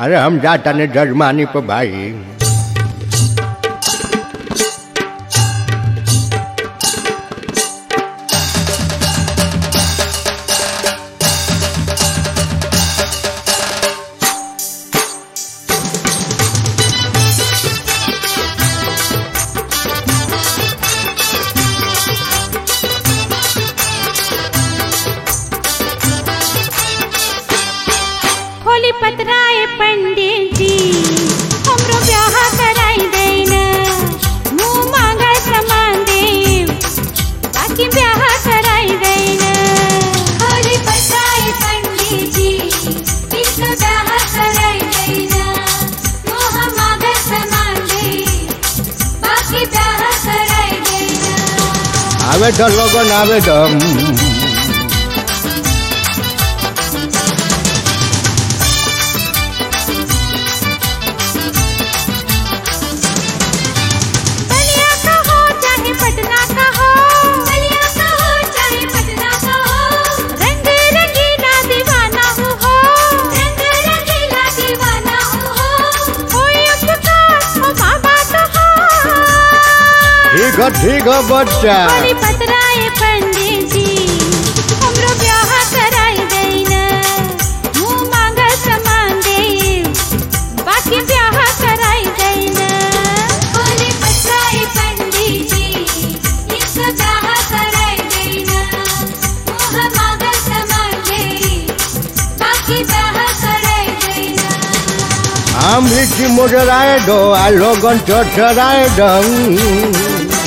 अरे हम जाता ने जजमानी पर भाई। पतराए पंडित जी हमरो ब्याह कराई देना, मुँह मांगा समान देव बाकी ब्याह कराई देना। होली पतराए पंडित जी इसका ब्याह कराई देना, मुँह मांगा समान देव बाकी ब्याह कराई देना। आवे तो लोगन आवे तो ठीक है बच्चा। होली पतराए पंडित जी हमरो ब्याह कराई देना, मुँह मांगा समान देव बाकी ब्याह कराई देना। होली पतराए पंडित जी इसका ब्याह कराई देना, मुँह मांगा समान देव बाकी ब्याह कराई देना। हम लिट्टी मोजराए दो आ लोगन चढ़ाए दो।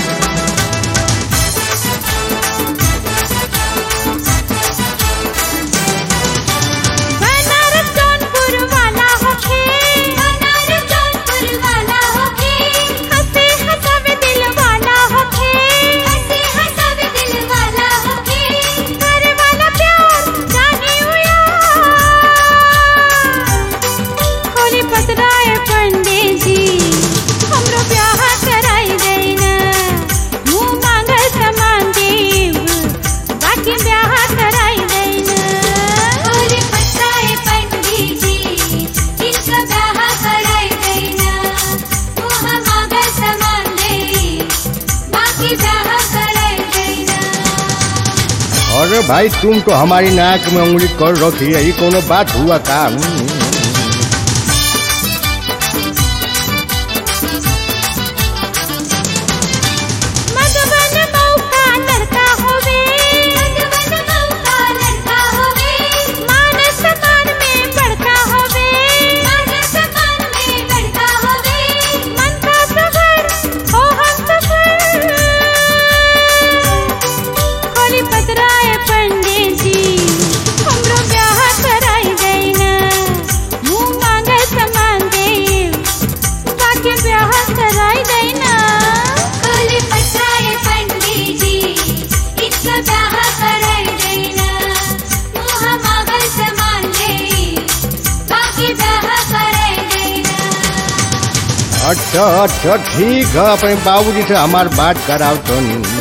अरे भाई तुम तो हमारी नाक में उंगली कर रखी है, ये कोनो बात हुआ का? अच्छा अच्छा ठीक है, अपने बाबूजी से हमार बात कराओ तो नहीं।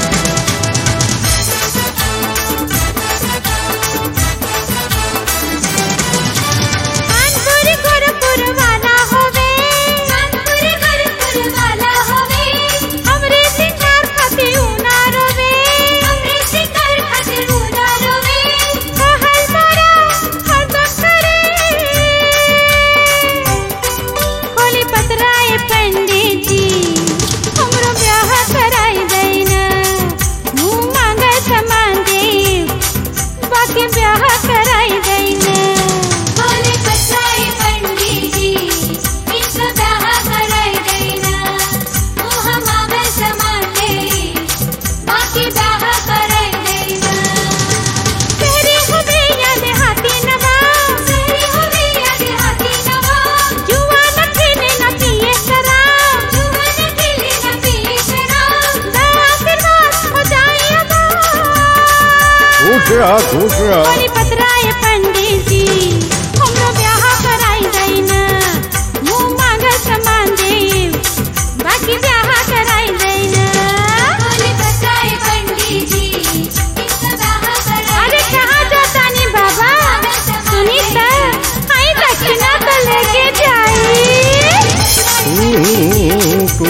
होली पतराए पंडित जी हमरो ब्याह कराई देना, मुँह मांगा समान देव बाकी ब्याह कराई देना। होली पतराए पंडित जी इसका ब्याह कराई। अरे कहाँ जाता नहीं बाबा, सुनी तो आई दक्षिणा तो लेके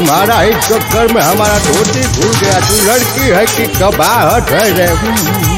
तुम्हारा ही चक्कर में हमारा धोती खुल गया। तू लड़की है कि कबाहट है रे?